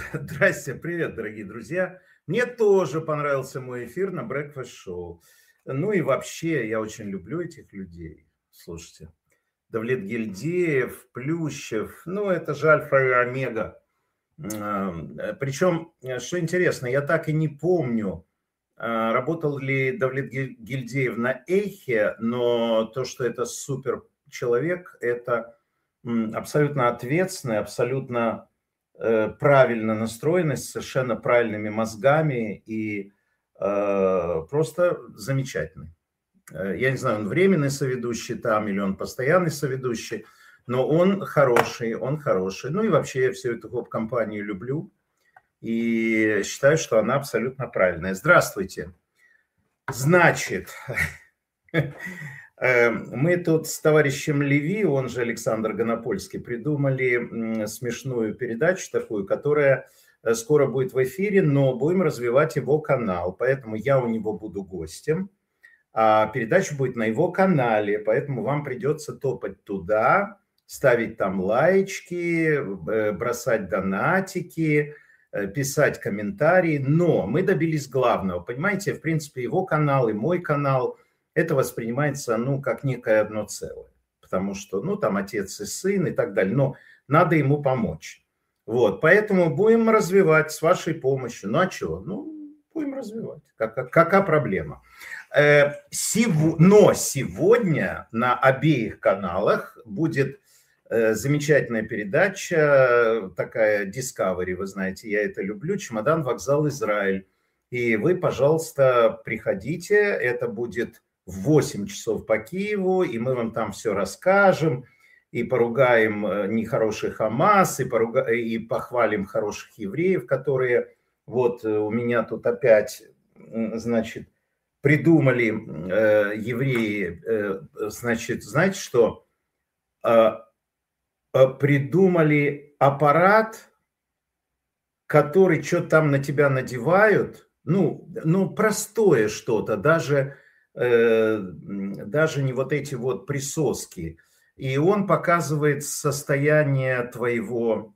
Здрасте, привет, дорогие друзья. Мне тоже понравился мой эфир на Breakfast Show. Ну и вообще, я очень люблю этих людей. Слушайте, Давлетгильдеев, Плющев, ну это же альфа и омега. Причем, что интересно, я так и не помню, работал ли Давлетгильдеев на Эйхе, но то, что это супер человек, это абсолютно ответственный, абсолютно правильно настроенный, с совершенно правильными мозгами и просто замечательный. Я не знаю, он временный соведущий там или он постоянный соведущий, но он хороший, он хороший. Ну и вообще я всю эту гоп-компанию люблю и считаю, что она абсолютно правильная. Здравствуйте. Значит, мы тут с товарищем Леви, он же Александр Гонопольский, придумали смешную передачу такую, которая скоро будет в эфире, но будем развивать его канал. Поэтому я у него буду гостем, а передача будет на его канале. Поэтому вам придется топать туда, ставить там лайчки, бросать донатики, писать комментарии. Но мы добились главного. Понимаете, в принципе, его канал и мой канал – это воспринимается, ну, как некое одно целое. Потому что, ну, там отец и сын и так далее. Но надо ему помочь. Вот, поэтому будем развивать с вашей помощью. Ну, а что? Ну, будем развивать. Какая проблема? Но сегодня на обеих каналах будет замечательная передача, такая Discovery, вы знаете, я это люблю, «Чемодан, вокзал, Израиль». И вы, пожалуйста, приходите, это будет в 8 часов по Киеву, и мы вам там все расскажем, и поругаем нехороший Хамас, и похвалим хороших евреев, которые, вот у меня тут опять, значит, придумали евреи, значит, знаете что? Придумали аппарат, который что-то там на тебя надевают, ну простое что-то, даже не вот эти вот присоски. И он показывает состояние твоего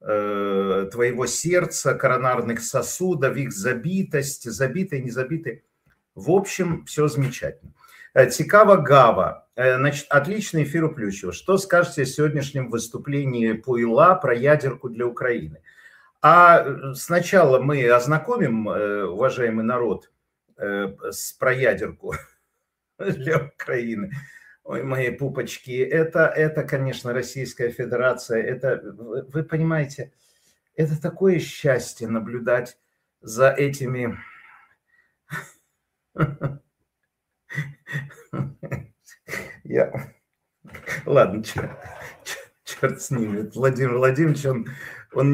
сердца, коронарных сосудов, их забитость, забитые, не забитые. В общем, все замечательно. Цікава Гава. Значит, отличный эфир у Плющева. Что скажете о сегодняшнем выступлении Пуйла про ядерку для Украины? А сначала мы ознакомим, уважаемый народ, про ядерку для Украины. Ой, мои пупочки, это, конечно, Российская Федерация. Это, вы понимаете, это такое счастье наблюдать за этими... Ладно, черт с ним. Владимир Владимирович, он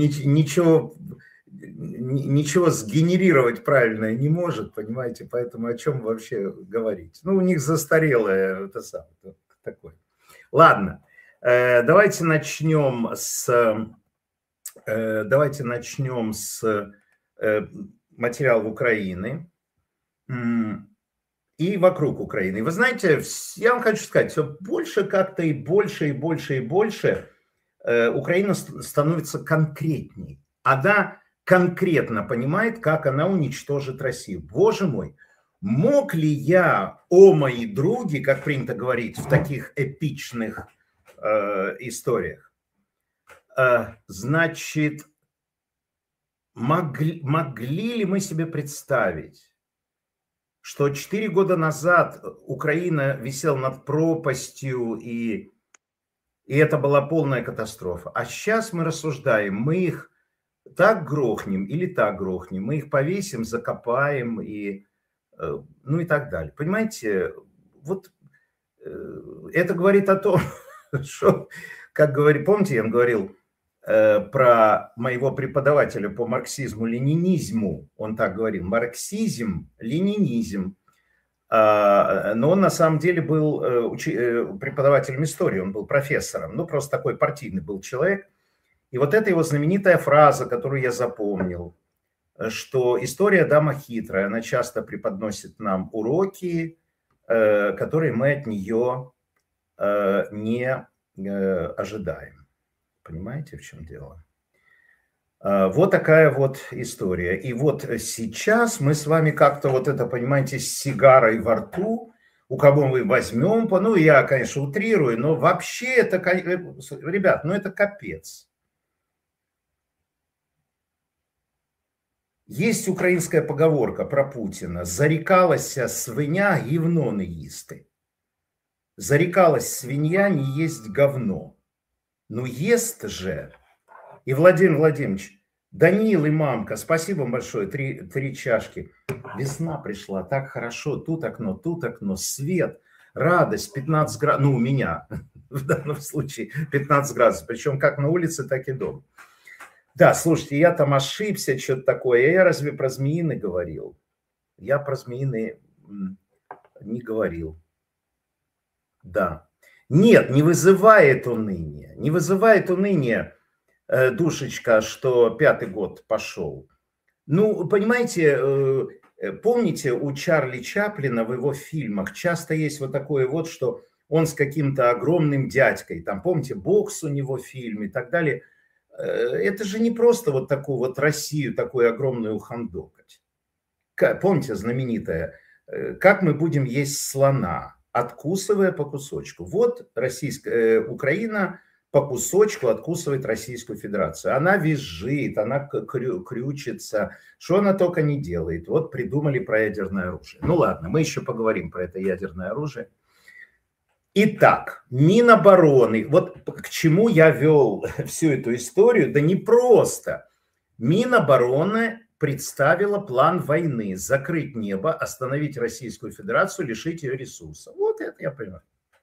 ничего сгенерировать правильное не может, понимаете, поэтому о чем вообще говорить? Ну, у них застарелое это самое, такое. Ладно, давайте начнем с материалов Украины и вокруг Украины. Вы знаете, я вам хочу сказать, все больше как-то и больше, и больше, и больше Украина становится конкретней. Она конкретно понимает, как она уничтожит Россию. Боже мой, мог ли я, о мои други, как принято говорить в таких эпичных историях, значит, могли ли мы себе представить, что 4 года назад Украина висела над пропастью, и это была полная катастрофа. А сейчас мы рассуждаем, мы их так грохнем или так грохнем, мы их повесим, закопаем, ну и так далее. Понимаете, вот это говорит о том, что, как говорит, помните, я вам говорил про моего преподавателя по марксизму-ленинизму, он так говорил, марксизм, ленинизм. Но он на самом деле был преподавателем истории, он был профессором, ну просто такой партийный был человек. И вот эта его знаменитая фраза, которую я запомнил, что история дама хитрая, она часто преподносит нам уроки, которые мы от нее не ожидаем. Понимаете, в чем дело? Вот такая вот история. И вот сейчас мы с вами как-то вот это, понимаете, с сигарой во рту, у кого мы возьмем, ну, я, конечно, утрирую, но вообще это, ребят, ну, это капец. Есть украинская поговорка про Путина: «Зарекалася свиня, гівно не їсти». Зарекалась свинья не есть говно. Ну, ест же. И Владимир Владимирович, Данил и мамка, спасибо вам большое, три чашки. Весна пришла, так хорошо, тут окно, свет, радость, 15 градусов, ну, у меня в данном случае 15 градусов, причем как на улице, так и дома. Да, слушайте, я там ошибся, что-то такое, я разве про змеиный говорил? Я про змеиный не говорил. Да. Нет, не вызывает уныние, не вызывает уныние, душечка, что 5-й год пошел. Ну, понимаете, помните, у Чарли Чаплина в его фильмах часто есть вот такое вот, что он с каким-то огромным дядькой, там, помните, бокс у него в фильме и так далее. Это же не просто вот такую вот Россию, такую огромную ухандокать. Помните знаменитое, как мы будем есть слона, откусывая по кусочку. Вот Украина по кусочку откусывает Российскую Федерацию. Она визжит, она крючится, что она только не делает. Вот придумали про ядерное оружие. Ну ладно, мы еще поговорим про это ядерное оружие. Итак, Минобороны, вот к чему я вел всю эту историю, да не просто. Минобороны представила план войны: закрыть небо, остановить Российскую Федерацию, лишить ее ресурсов. Вот это я понимаю.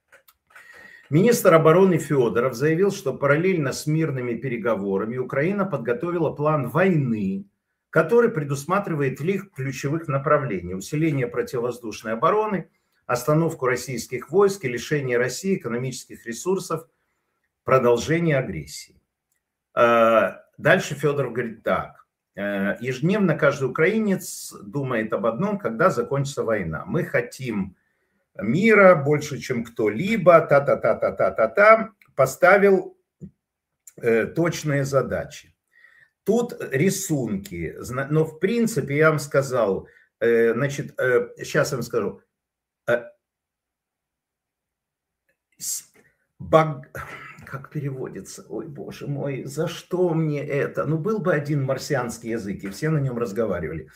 Министр обороны Федоров заявил, что параллельно с мирными переговорами Украина подготовила план войны, который предусматривает ряд ключевых направлений: усиление противовоздушной обороны, остановку российских войск и лишение России экономических ресурсов, продолжение агрессии. Дальше Федоров говорит так. Ежедневно каждый украинец думает об одном: когда закончится война. Мы хотим мира больше, чем кто-либо, та-та-та-та-та-та-та, поставил точные задачи. Тут рисунки, но в принципе я вам сказал, значит, сейчас я вам скажу, как переводится? Ой, боже мой, за что мне это? Ну, был бы один марсианский язык, и все на нем разговаривали.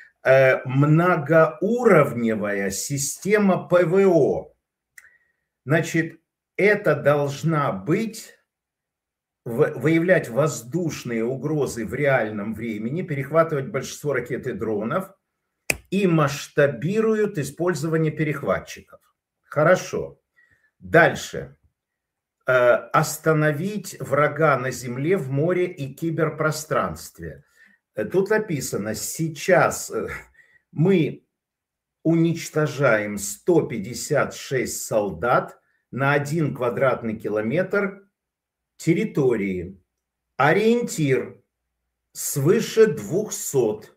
Многоуровневая система ПВО. Значит, это должна быть, выявлять воздушные угрозы в реальном времени, перехватывать большинство ракет и дронов и масштабируют использование перехватчиков. Хорошо. Дальше. Остановить врага на земле, в море и киберпространстве. Тут написано: сейчас мы уничтожаем 156 солдат на 1 квадратный километр территории. Ориентир свыше 200.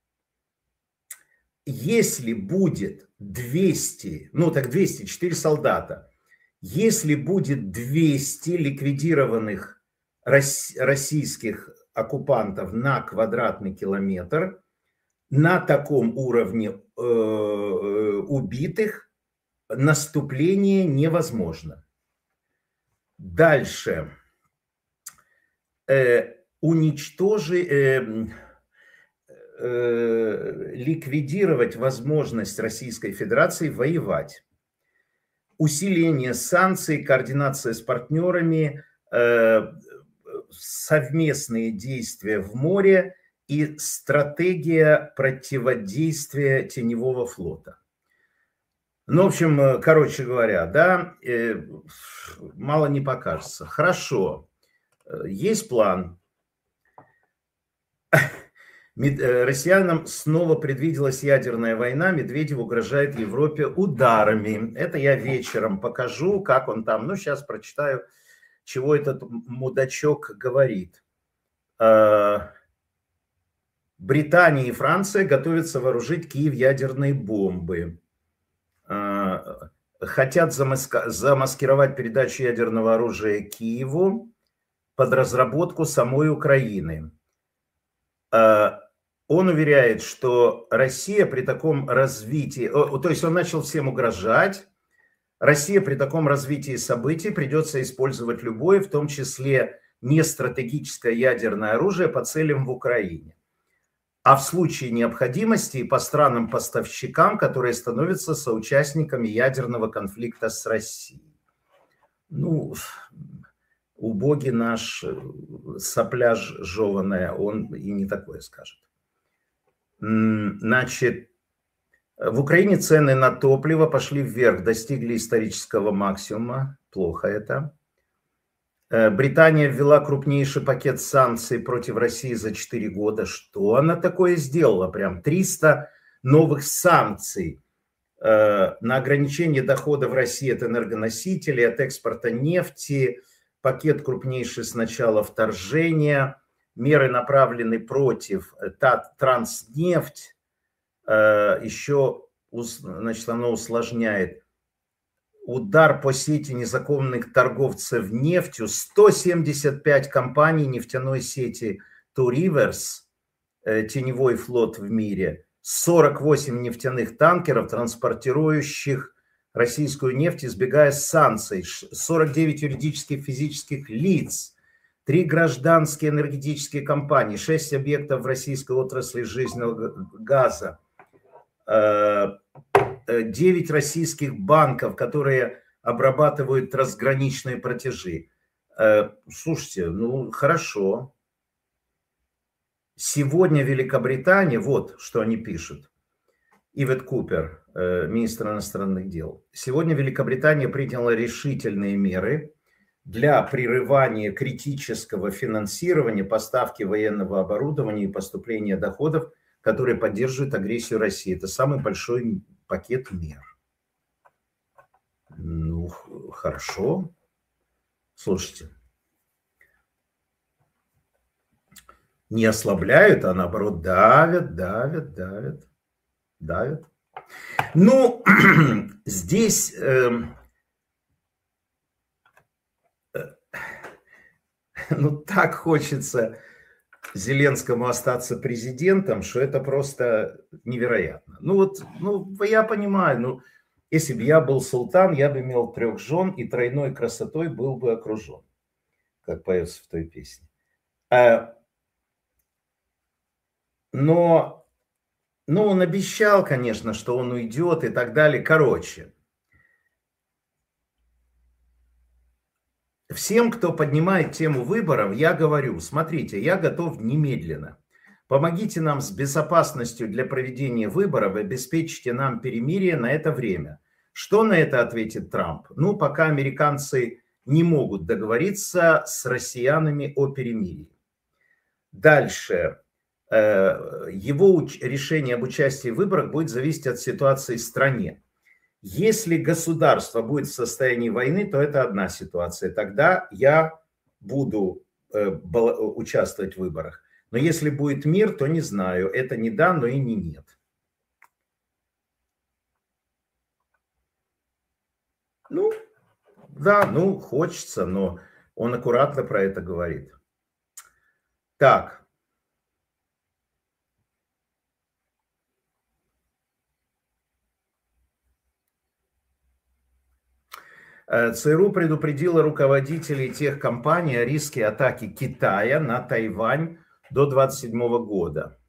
Если будет 200, ну так 204 солдата, если будет 200 ликвидированных российских оккупантов на квадратный километр, на таком уровне убитых наступление невозможно. Дальше. Ликвидировать возможность Российской Федерации воевать. Усиление санкций, координация с партнерами, совместные действия в море и стратегия противодействия теневого флота. Ну, в общем, короче говоря, да, мало не покажется. Хорошо, есть план. Россиянам снова предвиделась ядерная война. Медведев угрожает Европе ударами. Это я вечером покажу, как он там. Ну, сейчас прочитаю, чего этот мудачок говорит. Британия и Франция готовятся вооружить Киев ядерной бомбой. Хотят замаскировать передачу ядерного оружия Киеву под разработку самой Украины. Он уверяет, что Россия при таком развитии, то есть он начал всем угрожать, Россия при таком развитии событий придется использовать любое, в том числе нестратегическое ядерное оружие по целям в Украине. А в случае необходимости по странам-поставщикам, которые становятся соучастниками ядерного конфликта с Россией. Ну, убогий наш сопля жеваная, он и не такое скажет. Значит, в Украине цены на топливо пошли вверх, достигли исторического максимума. Плохо это. Британия ввела крупнейший пакет санкций против России за 4 года. Что она такое сделала? Прям 300 новых санкций на ограничение доходов России от энергоносителей, от экспорта нефти. Пакет крупнейший с начала вторжения. Меры направлены против Транснефть. Еще, значит, оно усложняет. Удар по сети незаконных торговцев нефтью. 175 компаний нефтяной сети Two Rivers, теневой флот в мире, 48 нефтяных танкеров, транспортирующих российскую нефть, избегая санкций, 49 юридических физических лиц, 3 гражданские энергетические компании, 6 объектов в российской отрасли жиженного газа, 9 российских банков, которые обрабатывают трансграничные платежи. Слушайте, ну хорошо. Сегодня Великобритания, вот что они пишут. Ивет Купер, министр иностранных дел. Сегодня Великобритания приняла решительные меры для прерывания критического финансирования, поставки военного оборудования и поступления доходов, которые поддерживают агрессию России. Это самый большой пакет мер. Ну, хорошо. Слушайте. Не ослабляют, а наоборот давят. Ну, здесь ну, так хочется Зеленскому остаться президентом, что это просто невероятно. Ну вот, ну я понимаю, ну если бы я был султан, я бы имел 3 жен и тройной красотой был бы окружен, как поется в той песне. Но он обещал, конечно, что он уйдет и так далее. Короче, всем, кто поднимает тему выборов, я говорю, смотрите, я готов немедленно. Помогите нам с безопасностью для проведения выборов и обеспечьте нам перемирие на это время. Что на это ответит Трамп? Ну, пока американцы не могут договориться с россиянами о перемирии. Дальше. Его решение об участии в выборах будет зависеть от ситуации в стране. Если государство будет в состоянии войны, то это одна ситуация. Тогда я буду участвовать в выборах. Но если будет мир, то не знаю. Это не да, но и не нет. Ну, да, ну, хочется, но он аккуратно про это говорит. Так. ЦРУ предупредила руководителей тех компаний о риске атаки Китая на Тайвань до 2027 года.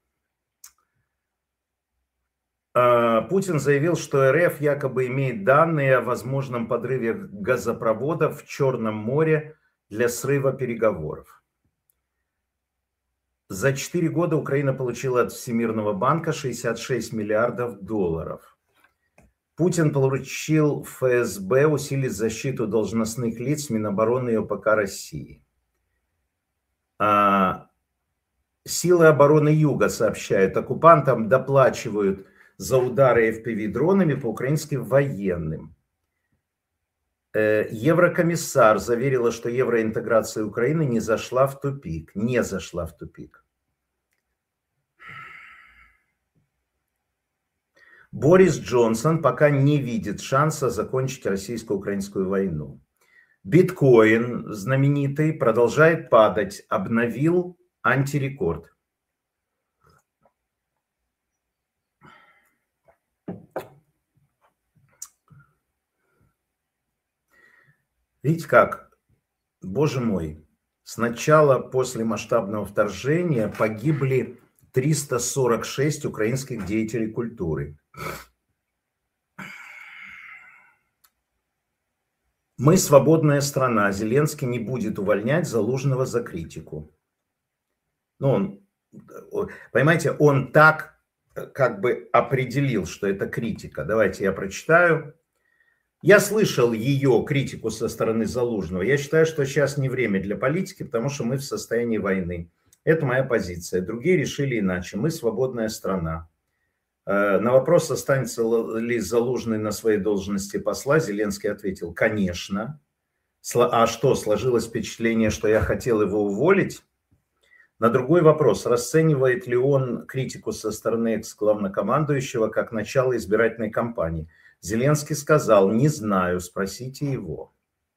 Путин заявил, что РФ якобы имеет данные о возможном подрыве газопроводов в Черном море для срыва переговоров. За 4 года Украина получила от Всемирного банка 66 миллиардов долларов. Путин поручил ФСБ усилить защиту должностных лиц Минобороны и ОПК России. Силы обороны Юга сообщают, оккупантам доплачивают за удары FPV-дронами по украинским военным. Еврокомиссар заверила, что евроинтеграция Украины не зашла в тупик. Не зашла в тупик. Борис Джонсон пока не видит шанса закончить российско-украинскую войну. Биткоин знаменитый продолжает падать, обновил антирекорд. Видите как, боже мой, сначала после масштабного вторжения погибли 346 украинских деятелей культуры. Мы свободная страна, Зеленский не будет увольнять Залужного за критику. Ну, понимаете, он так как бы определил, что это критика. Давайте я прочитаю. Я слышал ее критику со стороны Залужного. Я считаю, что сейчас не время для политики, потому что мы в состоянии войны. Это моя позиция. Другие решили иначе. Мы свободная страна. На вопрос, останется ли Залужный на своей должности посла, Зеленский ответил: конечно. А что, сложилось впечатление, что я хотел его уволить? На другой вопрос, расценивает ли он критику со стороны экс-главнокомандующего как начало избирательной кампании, Зеленский сказал: не знаю, спросите его.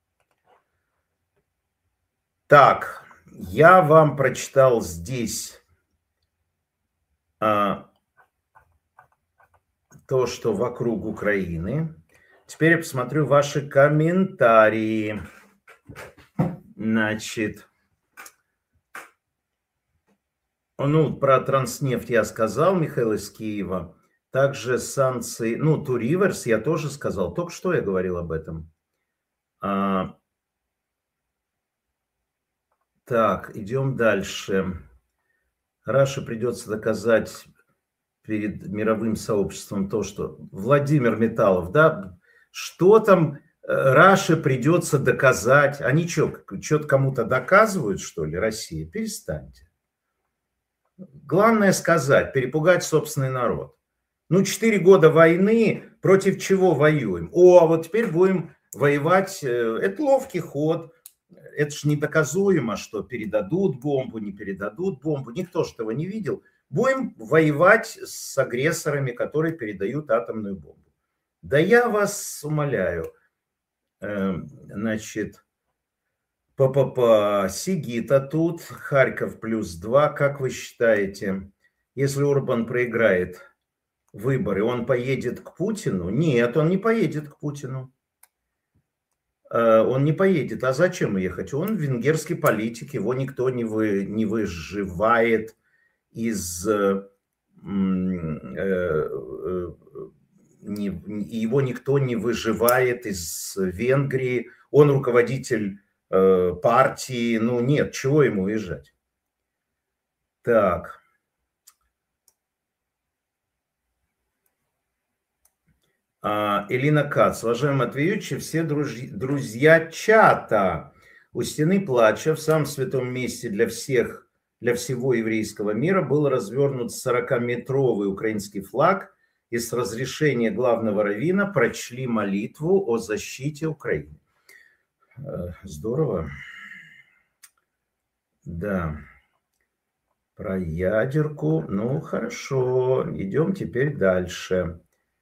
Так, я вам прочитал здесь то, что вокруг Украины. Теперь я посмотрю ваши комментарии. Значит, ну, про Транснефть я сказал, Михаил из Киева. Также санкции, ну, Туриверс я тоже сказал. Только что я говорил об этом. Так, идем дальше. Раше придется доказать перед мировым сообществом то, что... Владимир Металлов, да? Что там Раше придется доказать? Они что-то кому-то доказывают, что ли, Россия? Перестаньте. Главное сказать, перепугать собственный народ. Ну, 4 года войны, против чего воюем? А вот теперь будем воевать. Это ловкий ход. Это ж недоказуемо, что передадут бомбу, не передадут бомбу. Никто же этого не видел. Будем воевать с агрессорами, которые передают атомную бомбу. Да я вас умоляю. Значит, Сигита тут, Харьков +2. Как вы считаете, если Орбан проиграет выборы, он поедет к Путину? Нет, он не поедет к Путину. Он не поедет. А зачем ехать? Он венгерский политик, его никто не выживает из... Его никто не выживает из Венгрии. Он руководитель партии. Ну нет, чего ему уезжать? Так. Элина Кац. Уважаемый Матвей Юрьевич, все друзья чата у стены плача в самом святом месте для всего еврейского мира был развернут 40-метровый украинский флаг, и с разрешения главного раввина прочли молитву о защите Украины. Здорово. Да. Про ядерку. Ну, хорошо. Идем теперь дальше.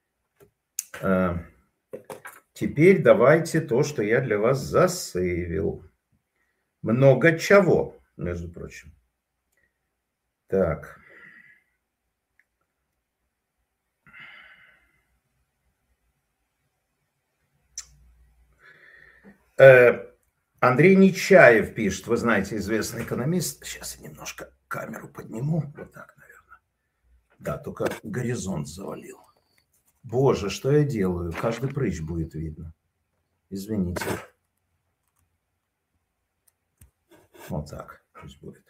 Теперь давайте то, что я для вас засейвил. Много чего, между прочим. Так. Андрей Нечаев пишет, вы знаете, известный экономист. Сейчас я немножко камеру подниму. Вот так, наверное. Да, только горизонт завалил. Боже, что я делаю? Каждый прыщ будет видно. Извините. Вот так пусть будет.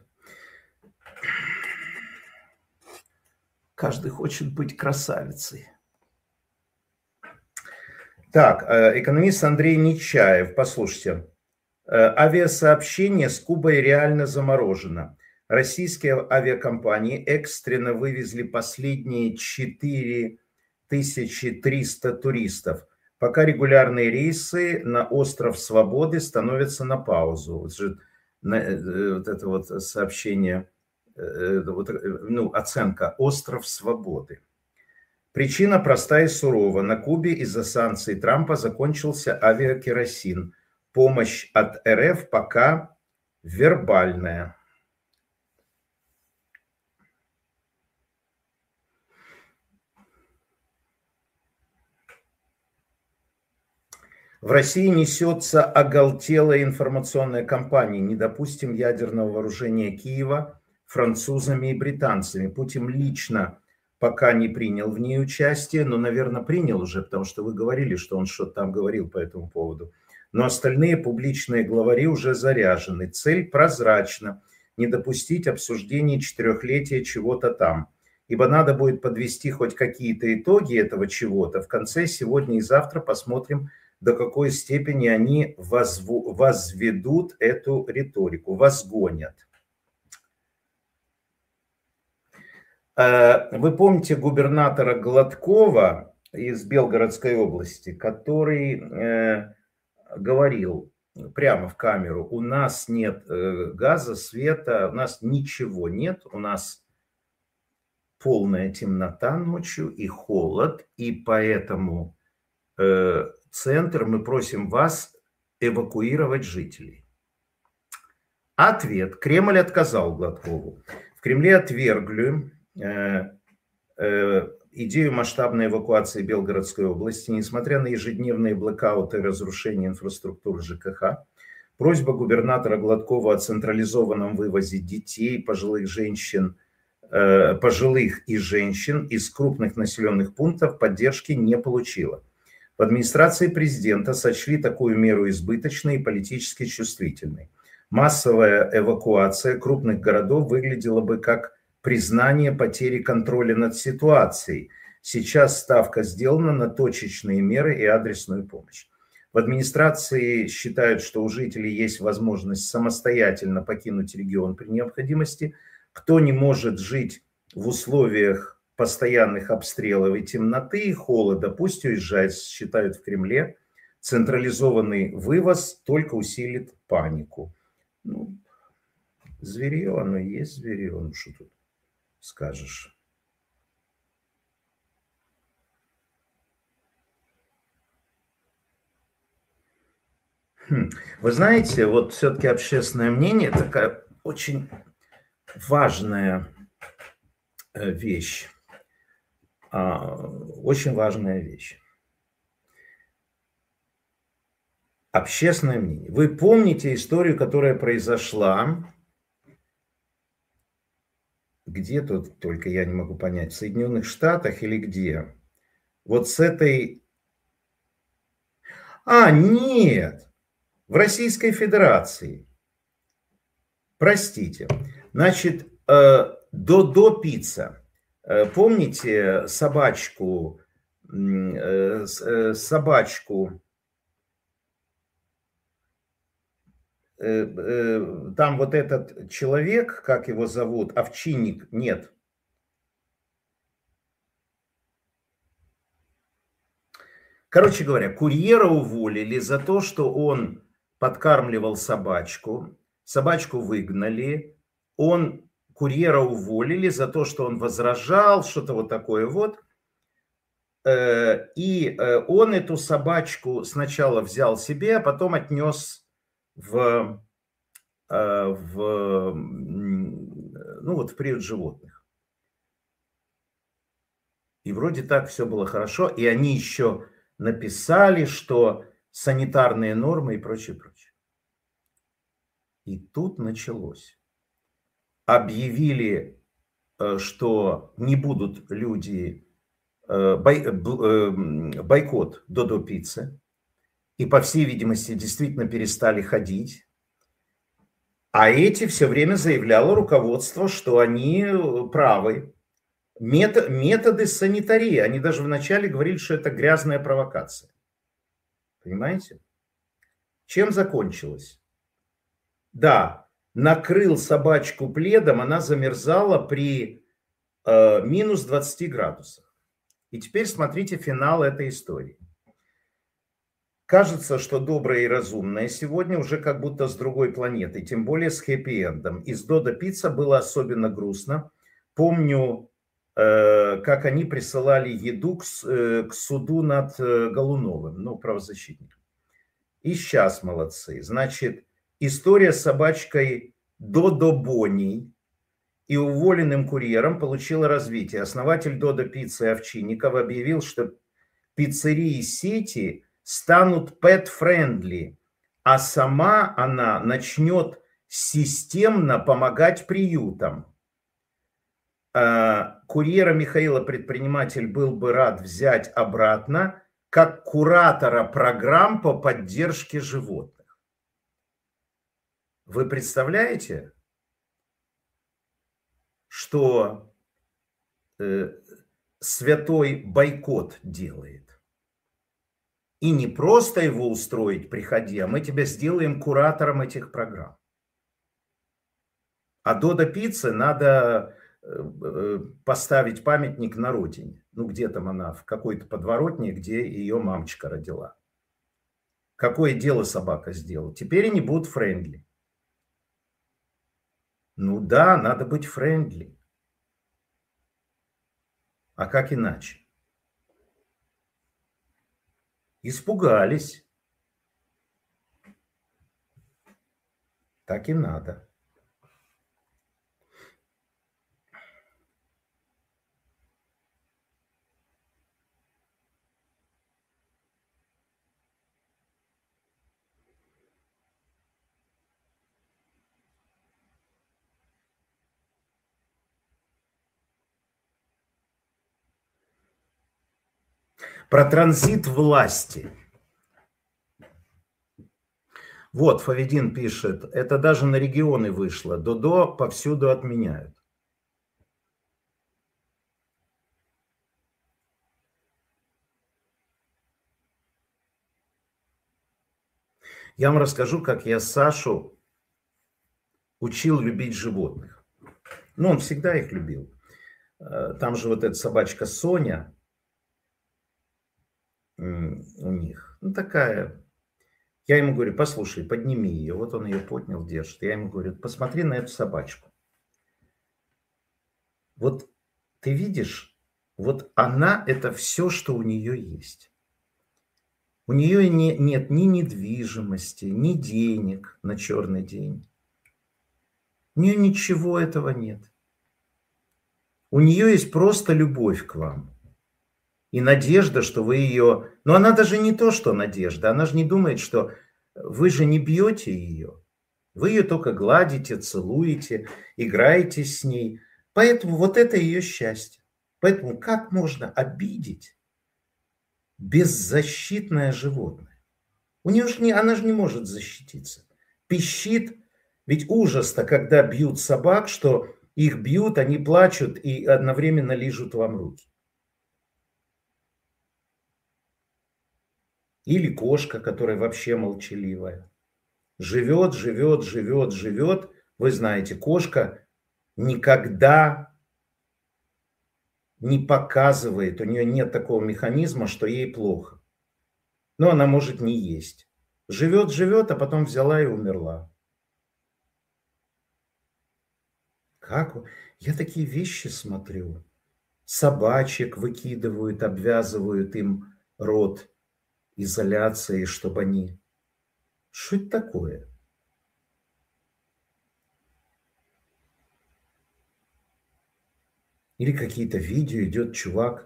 Каждый хочет быть красавицей. Так, экономист Андрей Нечаев, послушайте. Авиасообщение с Кубой реально заморожено. Российские авиакомпании экстренно вывезли последние 4300 туристов, пока регулярные рейсы на остров Свободы становятся на паузу. Вот это вот сообщение, ну, оценка «Остров Свободы». Причина простая и сурова. На Кубе из-за санкций Трампа закончился авиакеросин. Помощь от РФ пока вербальная. В России несется оголтелая информационная кампания. Не допустим ядерного вооружения Киева французами и британцами. Путин лично пока не принял в ней участие, но, наверное, принял уже, потому что вы говорили, что он что-то там говорил по этому поводу. Но остальные публичные главари уже заряжены. Цель прозрачна. Не допустить обсуждения четырехлетия чего-то там. Ибо надо будет подвести хоть какие-то итоги этого чего-то. В конце сегодня и завтра посмотрим, до какой степени они возведут эту риторику, возгонят. Вы помните губернатора Гладкова из Белгородской области, который говорил прямо в камеру: у нас нет газа, света, у нас ничего нет, у нас полная темнота ночью и холод, и поэтому центр, мы просим вас эвакуировать жителей. Ответ. Кремль отказал Гладкову. В Кремле отвергли идею масштабной эвакуации Белгородской области, несмотря на ежедневные блэкауты и разрушение инфраструктуры ЖКХ. Просьба губернатора Гладкова о централизованном вывозе детей, пожилых и женщин из крупных населенных пунктов поддержки не получила. В администрации президента сочли такую меру избыточной и политически чувствительной. Массовая эвакуация крупных городов выглядела бы как признание потери контроля над ситуацией. Сейчас ставка сделана на точечные меры и адресную помощь. В администрации считают, что у жителей есть возможность самостоятельно покинуть регион при необходимости. Кто не может жить в условиях постоянных обстрелов и темноты, и холода, пусть уезжает, считают в Кремле. Централизованный вывоз только усилит панику. Ну, зверье, оно и есть зверье, ну что тут скажешь. Вы знаете, вот все-таки общественное мнение такая очень важная вещь. Очень важная вещь. Общественное мнение. Вы помните историю, которая произошла, где тут, только я не могу понять, в Соединенных Штатах или где? Вот с этой... Нет, в Российской Федерации. Простите. Значит, Додо Пицца. Помните собачку, там вот этот человек, как его зовут, Овчинник, нет. Короче говоря, курьера уволили за то, что он подкармливал собачку, собачку выгнали, курьера уволили за то, что он возражал, что-то вот такое вот. И он эту собачку сначала взял себе, а потом отнес в приют животных. И вроде так все было хорошо. И они еще написали, что санитарные нормы и прочее, прочее. И тут началось. Объявили, что не будут люди, бойкот Додо Пиццы. И, по всей видимости, действительно перестали ходить. А эти все время заявляло руководство, что они правы. Методы санитарии. Они даже вначале говорили, что это грязная провокация. Понимаете? Чем закончилось? Да, накрыл собачку пледом, она замерзала при минус 20 градусах. И теперь смотрите финал этой истории. Кажется, что доброе и разумное сегодня уже как будто с другой планеты, тем более с хэппи-эндом. Из Додо Пицца было особенно грустно. Помню, как они присылали еду к суду над Голуновым, правозащитником. И сейчас молодцы. Значит, история с собачкой Додо Бонни и уволенным курьером получила развитие. Основатель Додо Пиццы Овчинников объявил, что пиццерии сети станут pet-friendly, а сама она начнет системно помогать приютам. Курьера Михаила предприниматель был бы рад взять обратно как куратора программ по поддержке животных. Вы представляете, что святой бойкот делает? И не просто его устроить, приходи, а мы тебя сделаем куратором этих программ. А Додо Пицце надо поставить памятник на родине. Ну, где там она, в какой-то подворотне, где ее мамочка родила. Какое дело собака сделала? Теперь они будут френдли. Ну да, надо быть френдли. А как иначе? Испугались. Так и надо. Про транзит власти. Вот, Фавидин пишет, это даже на регионы вышло. Додо повсюду отменяют. Я вам расскажу, как я Сашу учил любить животных. Ну, он всегда их любил. Там же вот эта собачка Соня у них, ну, такая. Я ему говорю, послушай, подними ее. Вот он ее поднял, держит. Я ему говорю, посмотри на эту собачку. Вот ты видишь, вот она это все, что у нее есть. У нее нет ни недвижимости, ни денег на черный день. У нее ничего этого нет. У нее есть просто любовь к вам. И надежда, что вы ее... Но она даже не то, что надежда. Она же не думает, что вы же не бьете ее. Вы ее только гладите, целуете, играете с ней. Поэтому вот это ее счастье. Поэтому как можно обидеть беззащитное животное? У нее же она же не может защититься. Пищит. Ведь ужас-то, когда бьют собак, что их бьют, они плачут и одновременно лижут вам руки. Или кошка, которая вообще молчаливая. Живет, живет, живет, живет. Вы знаете, кошка никогда не показывает, у нее нет такого механизма, что ей плохо. Но она может не есть. Живет, живет, а потом взяла и умерла. Как? Я такие вещи смотрю. Собачек выкидывают, обвязывают им рот изоляцией, чтобы они... Что это такое? Или какие-то видео, идет чувак,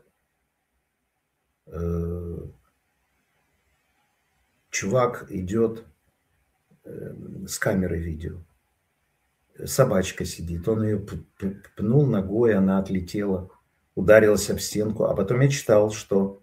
идет с камерой видео. Собачка сидит, он ее пнул ногой, она отлетела, ударилась об стенку. А потом я читал, что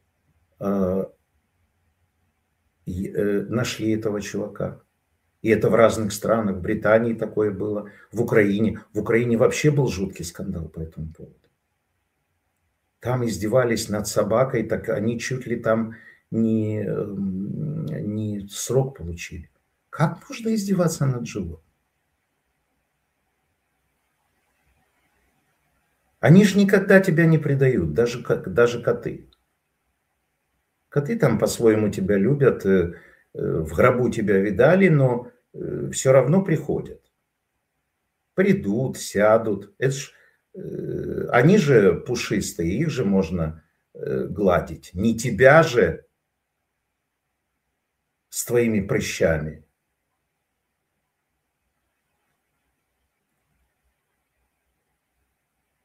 нашли этого чувака. И это в разных странах. В Британии такое было, в Украине. В Украине вообще был жуткий скандал по этому поводу. Там издевались над собакой, так они чуть ли там не срок получили. Как можно издеваться над животным? Они же никогда тебя не предают, даже коты. Коты там по-своему тебя любят, в гробу тебя видали, но все равно приходят. Придут, сядут. Это ж, они же пушистые, их же можно гладить. Не тебя же с твоими прыщами.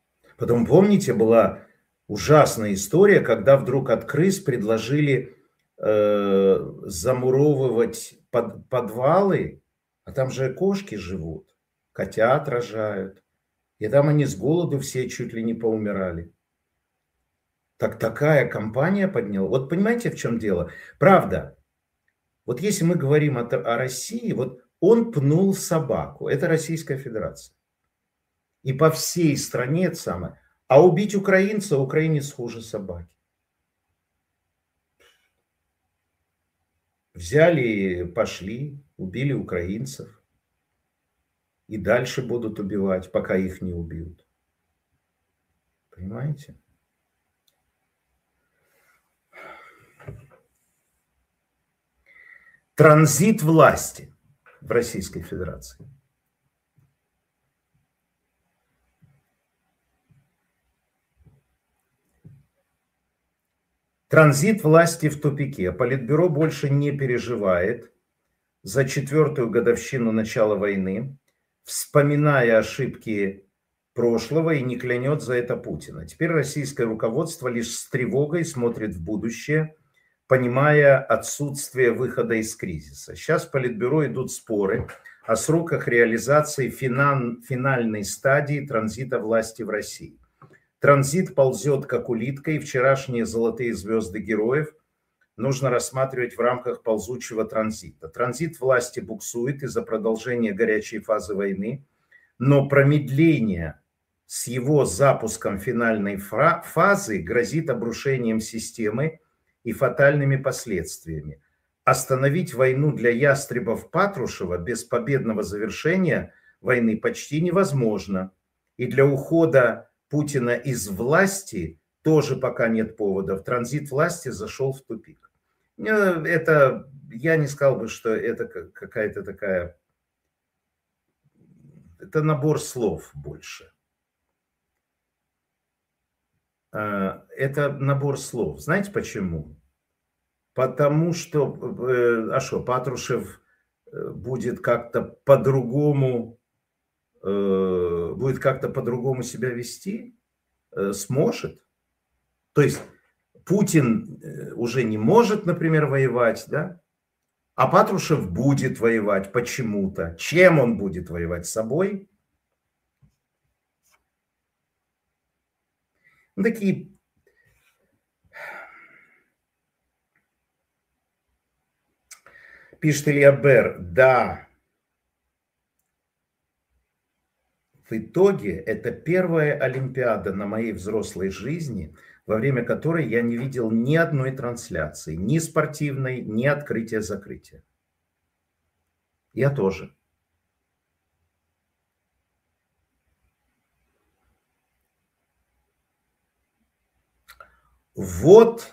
Потом, помните, была ужасная история, когда вдруг от крыс предложили замуровывать подвалы, а там же кошки живут, котят рожают. И там они с голоду все чуть ли не поумирали. Так такая компания подняла. Вот понимаете, в чем дело? Правда, вот если мы говорим о России, вот он пнул собаку. Это Российская Федерация. И по всей стране это самое. А убить украинца, украинец хуже собаки. Взяли, пошли, убили украинцев. И дальше будут убивать, пока их не убьют. Понимаете? Транзит власти в Российской Федерации. Транзит власти в тупике. Политбюро больше не переживает за 4-ю годовщину начала войны, вспоминая ошибки прошлого, и не клянет за это Путина. Теперь российское руководство лишь с тревогой смотрит в будущее, понимая отсутствие выхода из кризиса. Сейчас в Политбюро идут споры о сроках реализации финальной стадии транзита власти в России. Транзит ползет как улитка, и вчерашние золотые звезды героев нужно рассматривать в рамках ползучего транзита. Транзит власти буксует из-за продолжения горячей фазы войны, но промедление с его запуском финальной фазы грозит обрушением системы и фатальными последствиями. Остановить войну для ястребов Патрушева без победного завершения войны почти невозможно. И для ухода Путина из власти тоже пока нет поводов. Транзит власти зашел в тупик. Это, я не сказал бы, что это какая-то такая... Это набор слов больше. Это набор слов. Знаете почему? Потому что, Патрушев будет как-то по-другому себя вести? Сможет? То есть Путин уже не может, например, воевать, да? А Патрушев будет воевать почему-то. Чем он будет воевать? С собой? Ну, такие... Пишет Илья Бер, да. В итоге это первая Олимпиада на моей взрослой жизни, во время которой я не видел ни одной трансляции, ни спортивной, ни открытия-закрытия. Я тоже. Вот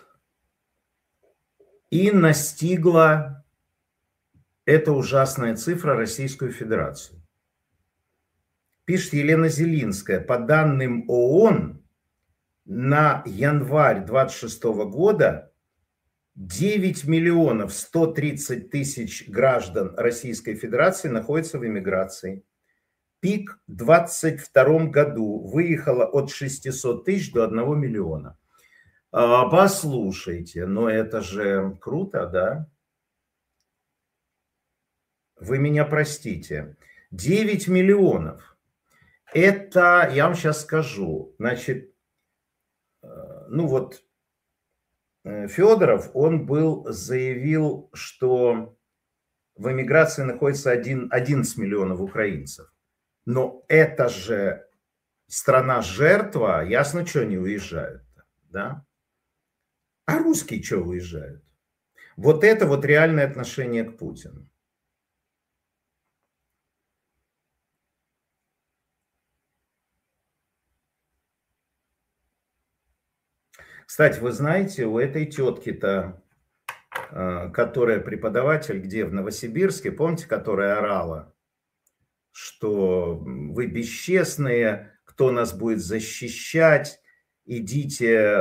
и настигла эта ужасная цифра Российскую Федерацию. Пишет Елена Зелинская, по данным ООН, на январь 2026 года 9 миллионов 130 тысяч граждан Российской Федерации находятся в эмиграции. Пик в 2022 году выехало от 600 тысяч до 1 миллиона. Послушайте, но это же круто, да? Вы меня простите. 9 миллионов. Это, я вам сейчас скажу, значит, ну вот, Федоров, он заявил, что в эмиграции находится 11 миллионов украинцев. Но это же страна-жертва, ясно, что они уезжают, да? А русские что уезжают? Вот это вот реальное отношение к Путину. Кстати, вы знаете, у этой тетки-то, которая преподаватель, где в Новосибирске, помните, которая орала, что вы бесчестные, кто нас будет защищать, идите,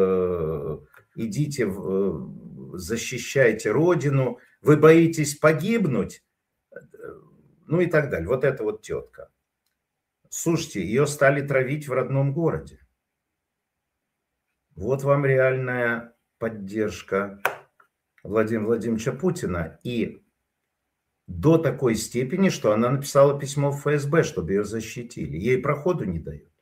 защищайте Родину, вы боитесь погибнуть, ну и так далее. Вот эта вот тетка. Слушайте, ее стали травить в родном городе. Вот вам реальная поддержка Владимира Владимировича Путина. И до такой степени, что она написала письмо в ФСБ, чтобы ее защитили. Ей проходу не дают.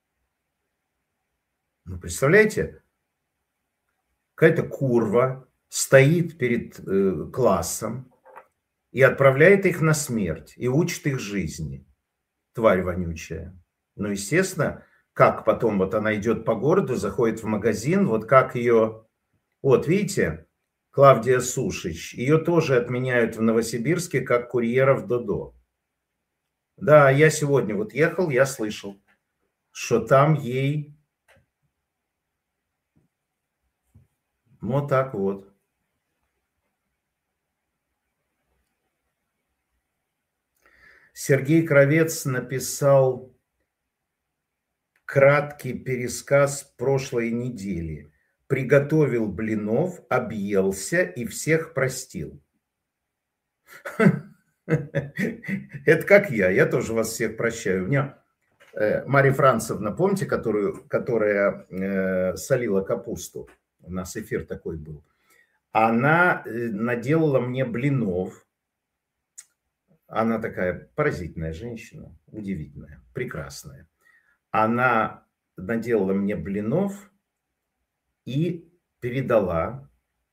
Ну, представляете, какая-то курва стоит перед классом и отправляет их на смерть, и учит их жизни. Тварь вонючая. Ну, естественно, как потом вот она идет по городу, заходит в магазин, вот как ее... Вот, видите, Клавдия Сушич, ее тоже отменяют в Новосибирске как курьеров Додо. Да, я сегодня вот ехал, я слышал, что там ей... Вот так вот. Сергей Кравец написал краткий пересказ прошлой недели. Приготовил блинов, объелся и всех простил. Это как я тоже вас всех прощаю. У меня Марья Францевна, помните, которая солила капусту? У нас эфир такой был. Она наделала мне блинов. Она такая поразительная женщина, удивительная, прекрасная. Она наделала мне блинов и передала.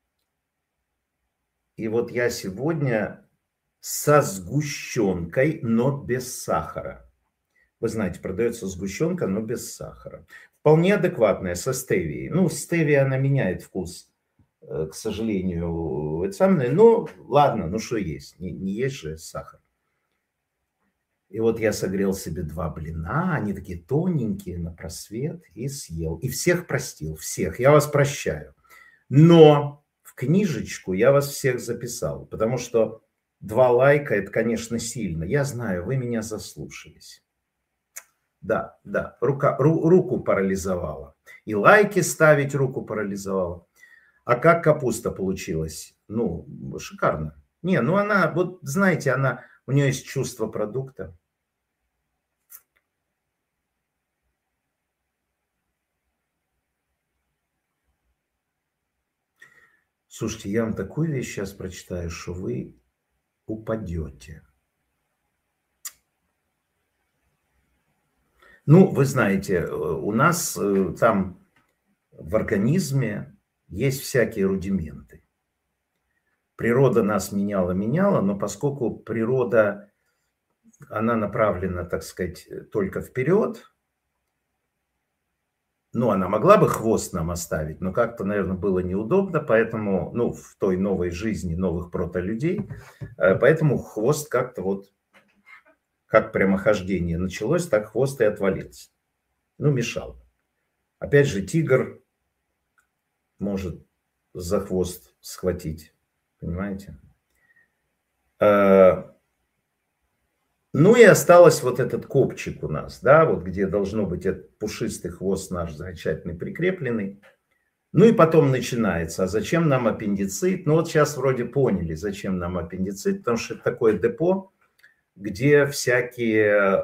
И вот я сегодня со сгущенкой, но без сахара. Вы знаете, продается сгущенка, но без сахара. Вполне адекватная, со стевией. Ну, стевия, она меняет вкус, к сожалению. Это самое, ну, ладно, ну что есть, не есть же сахар. И вот я согрел себе 2 блина, они такие тоненькие, на просвет, и съел. И всех простил, всех. Я вас прощаю. Но в книжечку я вас всех записал, потому что 2 лайка – это, конечно, сильно. Я знаю, вы меня заслушались. Да, руку парализовала. И лайки ставить руку парализовала. А как капуста получилась? Ну, шикарно. Не, ну она, вот знаете, у нее есть чувство продукта. Слушайте, я вам такую вещь сейчас прочитаю, что вы упадете. Ну, вы знаете, у нас там в организме есть всякие рудименты. Природа нас меняла, но поскольку природа, она направлена, так сказать, только вперед, ну, она могла бы хвост нам оставить, но как-то, наверное, было неудобно, поэтому, ну, в той новой жизни новых протолюдей, поэтому хвост как-то вот, как прямохождение началось, так хвост и отвалился. Ну, мешал. Опять же, тигр может за хвост схватить, понимаете? Ну и осталось вот этот копчик у нас, да, вот где должно быть этот пушистый хвост наш замечательный прикрепленный. Ну и потом начинается, а зачем нам аппендицит? Ну вот сейчас вроде поняли, зачем нам аппендицит, потому что это такое депо, где всякое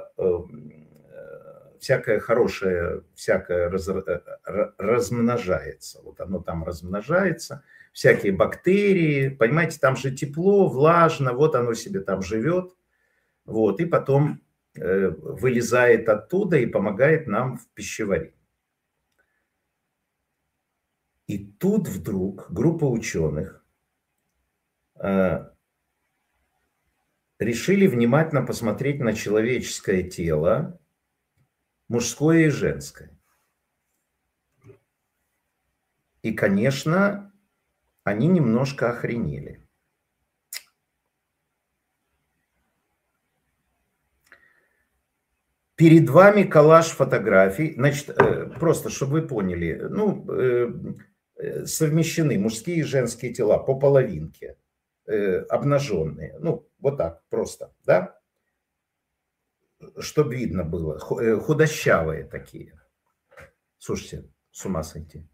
хорошее, всякое размножается. Вот оно там размножается, всякие бактерии, понимаете, там же тепло, влажно, вот оно себе там живет. Вот, и потом вылезает оттуда и помогает нам в пищеварении. И тут вдруг группа ученых решили внимательно посмотреть на человеческое тело, мужское и женское. И, конечно, они немножко охренели. Перед вами коллаж фотографий. Значит, просто, чтобы вы поняли, ну, совмещены мужские и женские тела по половинке, обнаженные. Ну, вот так просто, да? Чтобы видно было. Худощавые такие. Слушайте, с ума сойти.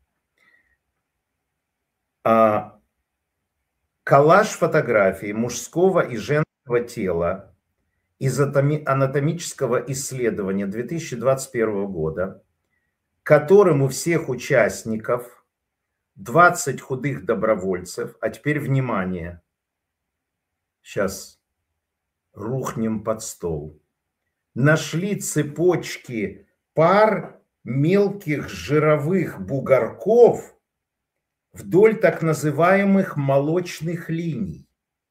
Коллаж фотографий мужского и женского тела из анатомического исследования 2021 года, которым у всех участников 20 худых добровольцев, а теперь внимание, сейчас рухнем под стол, нашли цепочки пар мелких жировых бугорков вдоль так называемых молочных линий.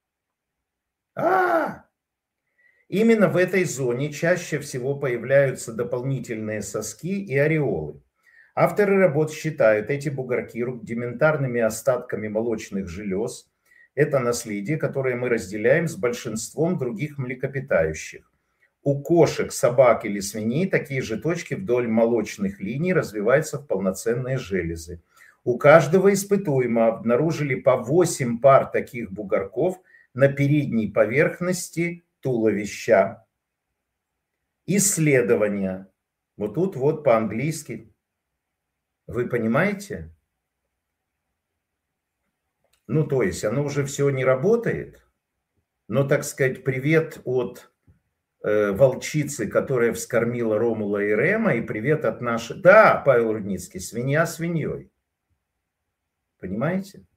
Именно в этой зоне чаще всего появляются дополнительные соски и ореолы. Авторы работ считают эти бугорки рудиментарными остатками молочных желез. Это наследие, которое мы разделяем с большинством других млекопитающих. У кошек, собак или свиней такие же точки вдоль молочных линий развиваются в полноценные железы. У каждого испытуемого обнаружили по 8 пар таких бугорков на передней поверхности туловища. Исследования. Вот тут вот по-английски. Вы понимаете? Ну, то есть оно уже все не работает, но, так сказать, привет от волчицы, которая вскормила Ромула и Рема, и привет от нашей... Да, Павел Рудницкий, свинья свиньей. Понимаете?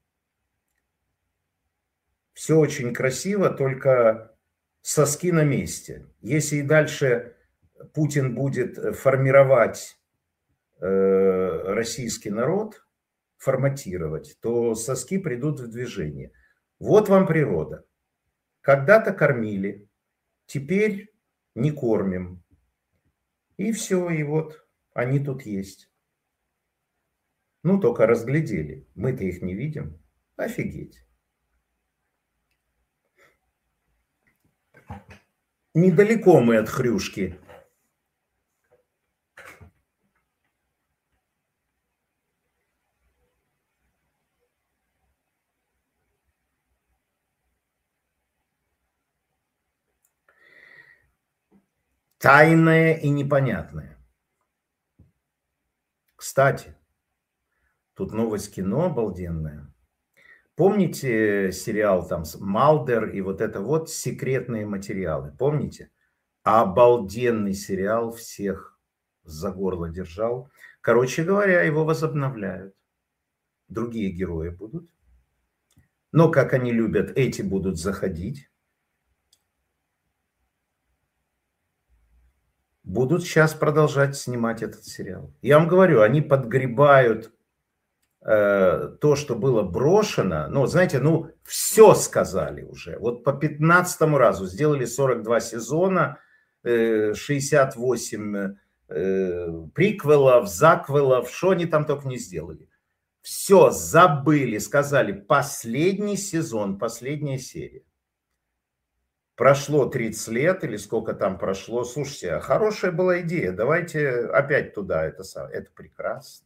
Все очень красиво, только соски на месте. Если и дальше Путин будет формировать российский народ, форматировать, то соски придут в движение. Вот вам природа. Когда-то кормили, теперь не кормим. И все, и вот они тут есть. Ну, только разглядели. Мы-то их не видим. Офигеть. Недалеко мы от хрюшки. Тайное и непонятное. Кстати, тут новость кино обалденная. Помните сериал там Малдер и вот это вот секретные материалы? Помните? Обалденный сериал, всех за горло держал. Короче говоря, его возобновляют. Другие герои будут. Но, как они любят, эти будут заходить. Будут сейчас продолжать снимать этот сериал. Я вам говорю, они подгребают то, что было брошено. Ну, знаете, ну, все сказали уже. Вот по 15-му разу сделали 42 сезона, 68 приквелов, заквелов, что они там только не сделали. Все забыли, сказали, последний сезон, последняя серия. Прошло 30 лет или сколько там прошло. Слушайте, хорошая была идея. Давайте опять туда. Это прекрасно.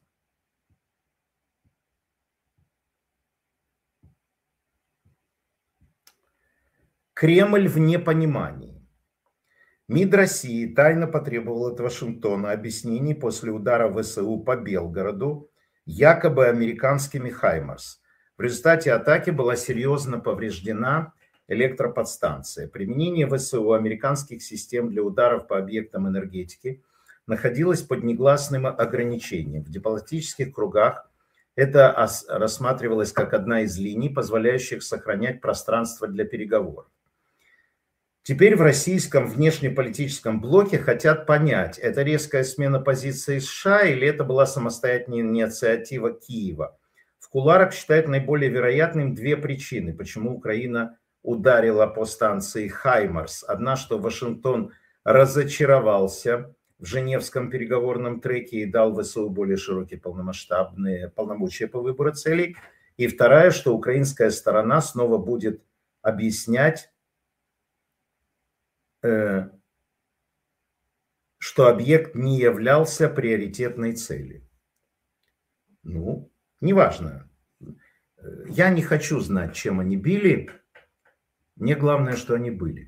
Кремль в непонимании. МИД России тайно потребовал от Вашингтона объяснений после удара ВСУ по Белгороду якобы американскими «Хаймарс». В результате атаки была серьезно повреждена электроподстанция. Применение ВСУ американских систем для ударов по объектам энергетики находилось под негласным ограничением. В дипломатических кругах это рассматривалось как одна из линий, позволяющих сохранять пространство для переговоров. Теперь в российском внешнеполитическом блоке хотят понять, это резкая смена позиции США или это была самостоятельная инициатива Киева. В кулуарах считают наиболее вероятным две причины, почему Украина ударила по станции «Хаймарс». Одна, что Вашингтон разочаровался в Женевском переговорном треке и дал ВСУ более широкие полномасштабные полномочия по выбору целей. И вторая, что украинская сторона снова будет объяснять, что объект не являлся приоритетной целью. Ну, неважно. Я не хочу знать, чем они били. Мне главное, что они были.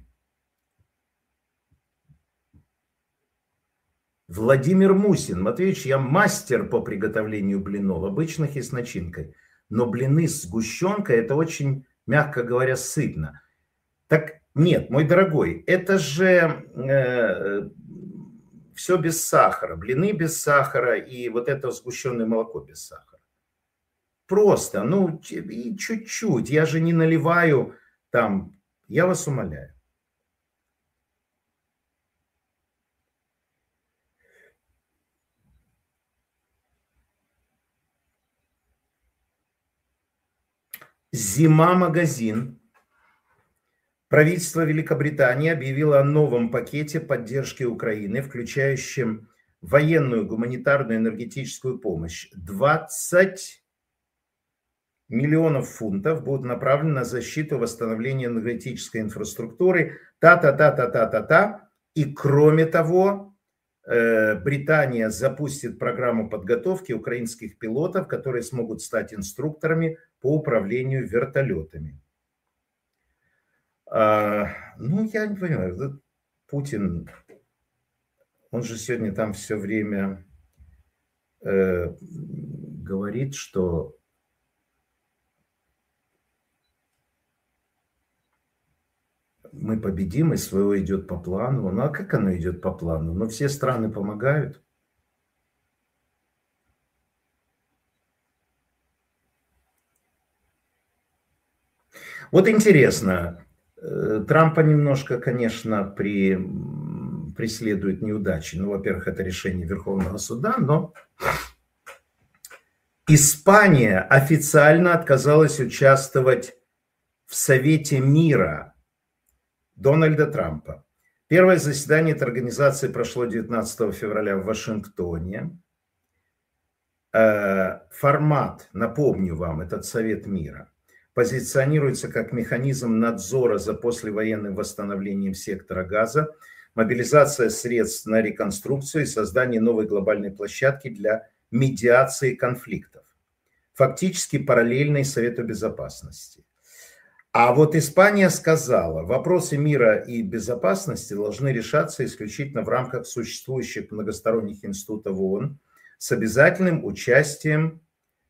Владимир Мусин. Матвеевич, я мастер по приготовлению блинов, обычных и с начинкой. Но блины с сгущенкой – это очень, мягко говоря, сытно. Так нет, мой дорогой, это же все без сахара. Блины без сахара и вот это сгущенное молоко без сахара. просто, ну, и чуть-чуть. Я же не наливаю там, я вас умоляю. Зима-магазин. Правительство Великобритании объявило о новом пакете поддержки Украины, включающем военную, гуманитарную, энергетическую помощь. 20 миллионов фунтов будут направлены на защиту и восстановление энергетической инфраструктуры. Та-та-та-та-та-та-та. И кроме того, Британия запустит программу подготовки украинских пилотов, которые смогут стать инструкторами по управлению вертолетами. Ну, я не понимаю, Путин, он же сегодня там все время говорит, что мы победим, и СВО идет по плану. Ну, а как оно идет по плану? Ну, все страны помогают. Вот интересно, Трампа немножко, конечно, преследует неудачи. Ну, во-первых, это решение Верховного суда, но Испания официально отказалась участвовать в Совете мира Дональда Трампа. Первое заседание этой организации прошло 19 февраля в Вашингтоне. Формат, напомню вам, этот Совет мира позиционируется как механизм надзора за послевоенным восстановлением сектора Газа, мобилизация средств на реконструкцию и создание новой глобальной площадки для медиации конфликтов. Фактически параллельный Совету Безопасности. А вот Испания сказала, вопросы мира и безопасности должны решаться исключительно в рамках существующих многосторонних институтов ООН с обязательным участием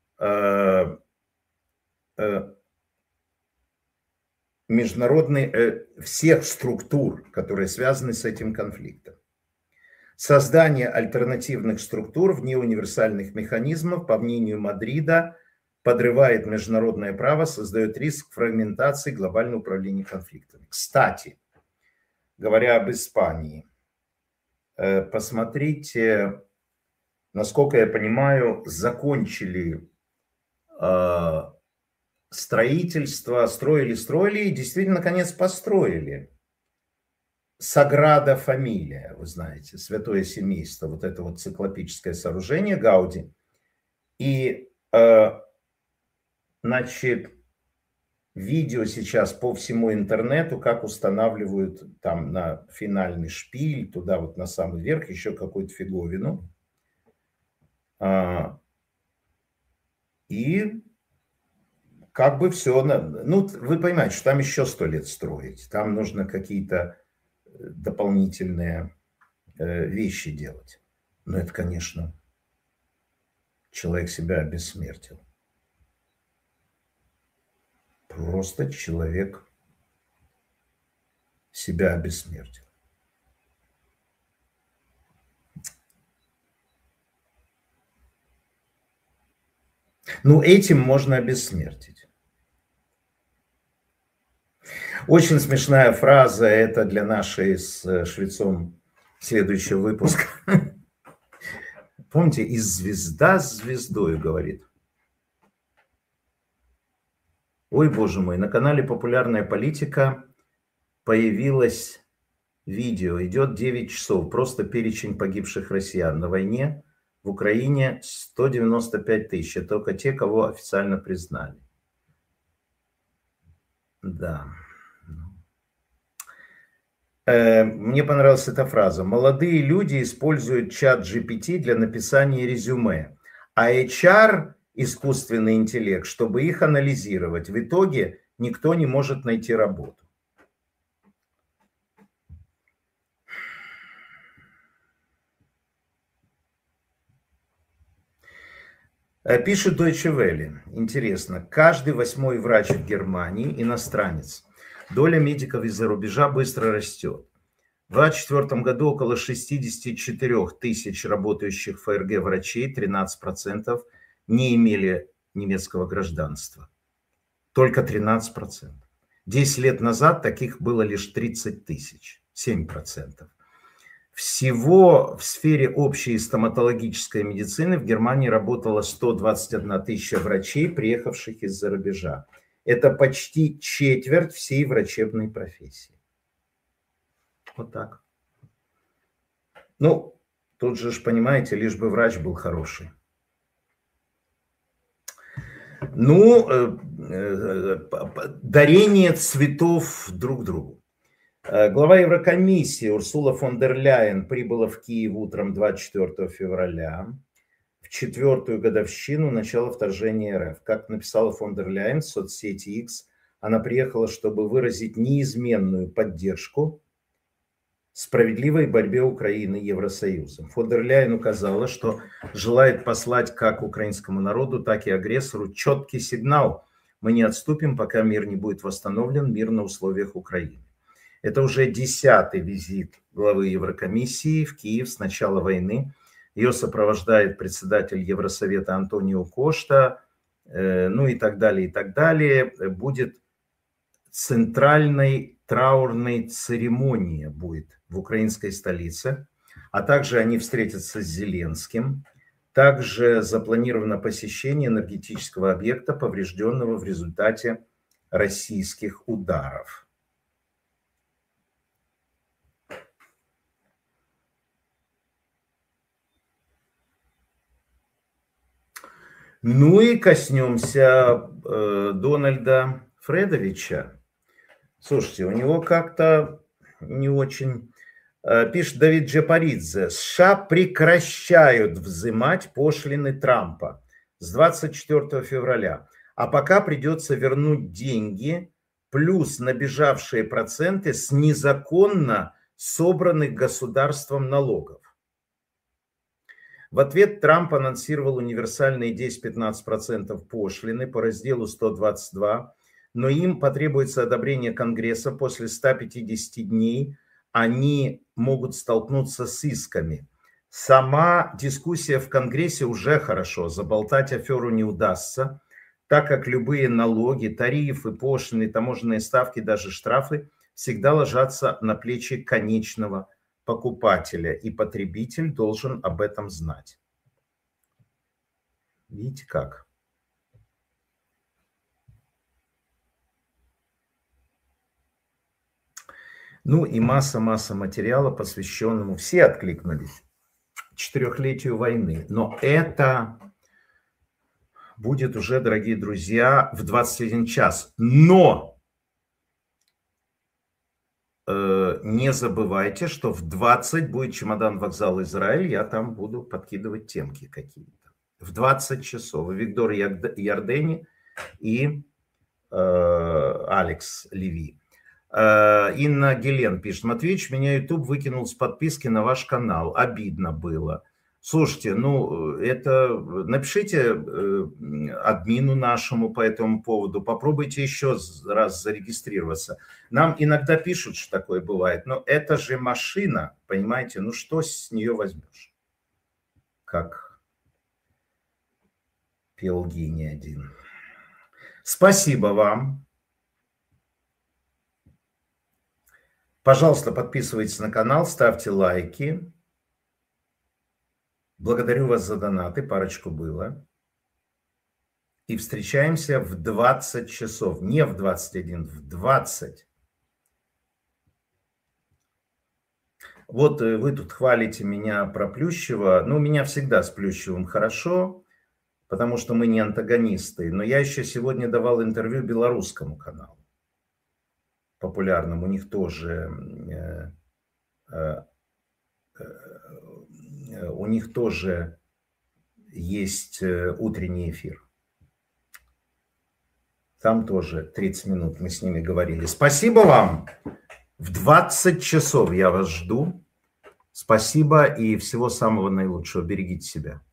всех структур, которые связаны с этим конфликтом. Создание альтернативных структур вне универсальных механизмов, по мнению Мадрида, подрывает международное право, создает риск фрагментации глобального управления конфликтами. Кстати, говоря об Испании, посмотрите, насколько я понимаю, закончили строительство, строили и действительно, наконец, построили. Саграда Фамилия, вы знаете, Святое Семейство, вот это вот циклопическое сооружение Гауди. И, значит, видео сейчас по всему интернету, как устанавливают там на финальный шпиль, туда вот на самый верх еще какую-то фиговину. И как бы все, ну, вы понимаете, что там еще 100 лет строить, там нужно какие-то дополнительные вещи делать. Но это, конечно, человек себя обессмертил. Просто человек себя обессмертил. Ну, этим можно обессмертить. Очень смешная фраза, это для нашей с Швецом следующего выпуска. Помните, и звезда с звездой говорит. Ой, боже мой, на канале «Популярная политика» появилось видео. Идет 9 часов. Просто перечень погибших россиян на войне. В Украине 195 тысяч. Это только те, кого официально признали. Да. Мне понравилась эта фраза. Молодые люди используют чат GPT для написания резюме, а HR, искусственный интеллект, чтобы их анализировать. В итоге никто не может найти работу. Пишет Deutsche Welle. Интересно. Каждый 8-й врач в Германии иностранец. Доля медиков из-за рубежа быстро растет. В 2024 году около 64 тысяч работающих в ФРГ врачей, 13%, не имели немецкого гражданства. Только 13%. 10 лет назад таких было лишь 30 тысяч, 7%. Всего в сфере общей стоматологической медицины в Германии работало 121 тысяча врачей, приехавших из-за рубежа. Это почти четверть всей врачебной профессии. Вот так. Ну, тут же, понимаете, лишь бы врач был хороший. Ну, дарение цветов друг другу. Глава Еврокомиссии Урсула фон дер Ляйен прибыла в Киев утром 24 февраля, в 4-ю годовщину начала вторжения РФ. Как написала фон дер Ляйен в соцсети X, она приехала, чтобы выразить неизменную поддержку справедливой борьбе Украины Евросоюзом. Фон дер Ляйен указала, что желает послать как украинскому народу, так и агрессору четкий сигнал: мы не отступим, пока мир не будет восстановлен, мир на условиях Украины. Это уже 10-й визит главы Еврокомиссии в Киев с начала войны. Ее сопровождает председатель Евросовета Антонио Кошта, ну и так далее, и так далее. Будет центральной траурной церемония будет в украинской столице, а также они встретятся с Зеленским. Также запланировано посещение энергетического объекта, поврежденного в результате российских ударов. Ну и коснемся Дональда Фредовича. Слушайте, у него как-то не очень... Пишет Давид Джапаридзе: США прекращают взимать пошлины Трампа с 24 февраля. А пока придется вернуть деньги плюс набежавшие проценты с незаконно собранных государством налогов. В ответ Трамп анонсировал универсальные 10-15% пошлины по разделу 122, но им потребуется одобрение Конгресса. После 150 дней они могут столкнуться с исками. Сама дискуссия в Конгрессе уже хорошо, заболтать аферу не удастся, так как любые налоги, тарифы, пошлины, таможенные ставки, даже штрафы всегда ложатся на плечи конечного покупателя, и потребитель должен об этом знать. Видите как? Ну и масса материала, посвященному, все откликнулись, 4-летию войны. Но это будет уже, дорогие друзья, в 21 час. Но не забывайте, что в 20 будет чемодан вокзал Израиль, я там буду подкидывать темки какие-то. В 20 часов. Виктор Ярдени и Алекс Леви. Инна Гелен пишет: Матвеевич, меня YouTube выкинул с подписки на ваш канал. Обидно было. Слушайте, ну, это напишите админу нашему по этому поводу, попробуйте еще раз зарегистрироваться. Нам иногда пишут, что такое бывает, но это же машина, понимаете, ну что с нее возьмешь? Как пел гений один. Спасибо вам. Пожалуйста, подписывайтесь на канал, ставьте лайки. Благодарю вас за донаты, парочку было. И встречаемся в 20 часов, не в 21, в 20. Вот вы тут хвалите меня про Плющева. Ну, у меня всегда с Плющевым хорошо, потому что мы не антагонисты. Но я еще сегодня давал интервью белорусскому каналу, популярному. У них тоже... У них тоже есть утренний эфир. Там тоже 30 минут мы с ними говорили. Спасибо вам. В 20 часов я вас жду. Спасибо и всего самого наилучшего. Берегите себя.